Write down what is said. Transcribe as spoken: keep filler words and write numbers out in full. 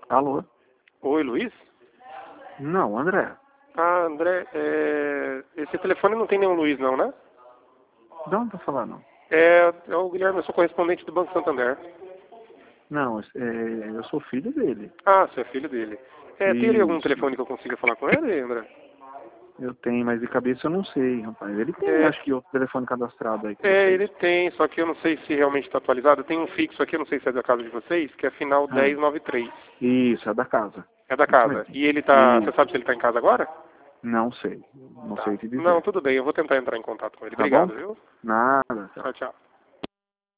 Alô? Oi, Luiz? Não, André. Ah, André, é... esse telefone não tem nenhum Luiz não, né? De onde tá falando? É, é o Guilherme, eu sou correspondente do Banco Santander. Não, é, eu sou filho dele. Ah, você é filho dele. É, teria algum Isso. telefone que eu consiga falar com ele, André? Eu tenho, mas de cabeça eu não sei, rapaz. Ele tem, É, acho que outro telefone cadastrado aí com é, vocês. ele tem, só que eu não sei se realmente está atualizado. Tem um fixo aqui, eu não sei se é da casa de vocês, que é final Ah, dez noventa e três. isso, é da casa. É da Isso casa. mesmo. E ele tá, você Isso. sabe se ele está em casa agora? Não sei. Não Tá. sei te Não, dizer. tudo bem, eu vou tentar entrar em contato com ele. Tá bom? Obrigado, viu? Nada. Tchau. Tchau, tchau.